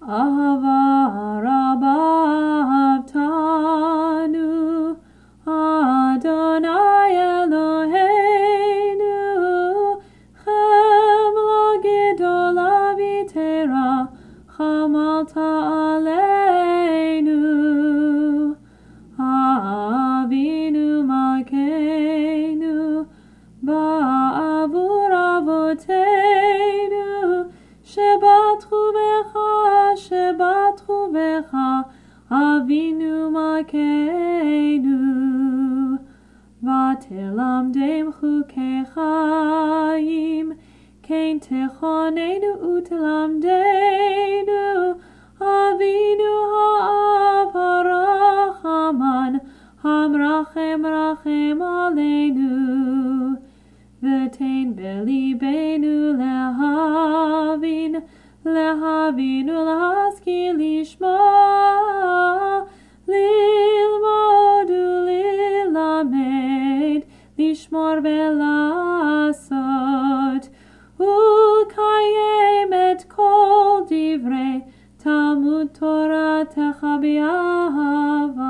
Ahava Rabbav Tanu Adonai Eloheinu Chemla Gedola Vitera Chamalta Aleinu Avinu Malkeinu Ba'avur Avoteinu Shebatchu Becha Avinu Malkeinu Vatelamdem Chukei Chaim Kein Techonenu Utelamdenu Avinu Ha'av Harachaman Hamrachem Rachem Aleinu V'tein belibenu lehavin ulhaskil lishma lilmod ulilamed lishmor velasot ulkayem et kol divrei Talmud Torah techa b'ahava.